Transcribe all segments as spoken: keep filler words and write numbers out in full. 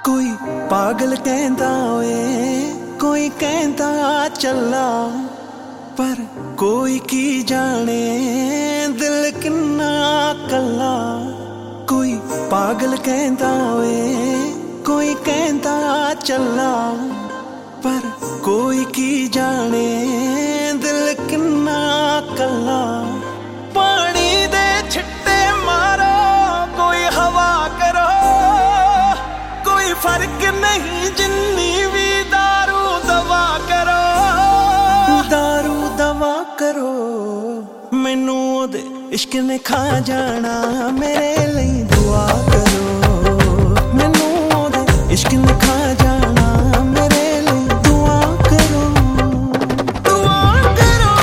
कोई पागल कहता ओए कोई कहता चला, पर कोई की जाने दिल किन्ना कला। कोई पागल कहता ओए कोई कहता चला, पर कोई की जाने दिल किन्ना कला। पानी दे छिट्टे मारो कोई हवा करो, कोई फर्क नहीं जिन्नी भी दारू दवा करो। दारू दवा करो मैनू ओदे इश्क ने खा जाना, मेरे लिए दुआ करो। मैनू ओदे इश्क ने खा जाना, मेरे लिए दुआ करो। दुआ करो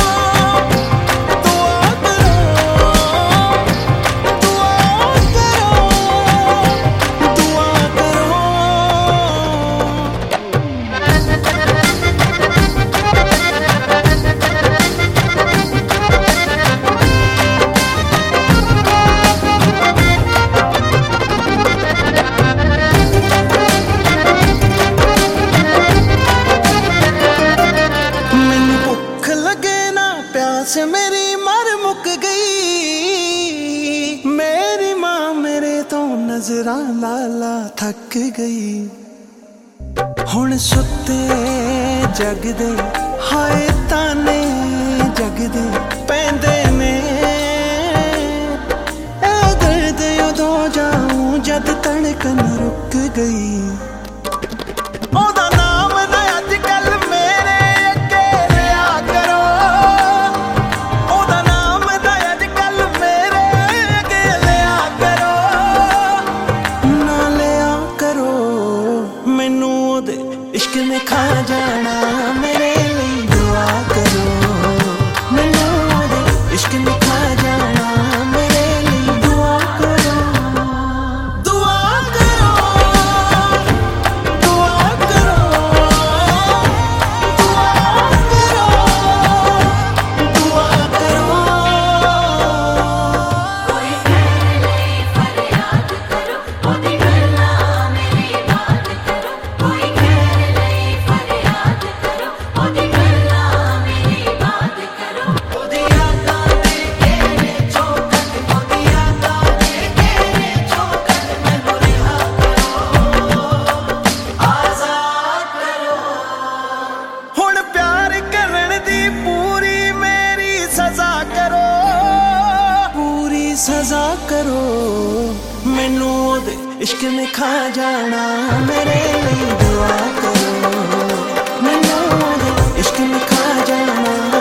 दुआ करो दुआ करो दुआ करो। से मेरी मर मुक गई, मेरी माँ मेरे तो नजरा लाला थक गई। हुण सुते जगदे हाय ताने जगदे पैंदे ने, ए दर्द उदों जाऊं जद धड़कन रुक गई। ओदा नाम ना अजकल मेरे अगे लिया करो, ओदा नाम ना अजकल मेरे अगे लिया करो। ना लिया करो मैनू ओदे इश्क ने खा जाना, मेरे लिए दुआ करो। मैनू ओदे इश्क ने खा जाना, मेरे लिए दुआ करो। दुआ करो दुआ करो दुआ करो दुआ करो। कोई कहले फरियाद करो, ओदी गल्ला मेरी बात करो। कोई कहले फरियाद करो, ओदी गल्ला मेरी बात करो। ओदी यादां दे घेरे चौकट, ओदी यादां दे घेरे चौकट, मैनू रिहा करो, आज़ाद करो। हुण प्यार करन दी पूरी मेरी सजा करो, पूरी सजा करो। मैनू ओदे इश्क ने खा जाना, मेरे लिए दुआ करो। मैनू ओदे इश्क ने खा जाना।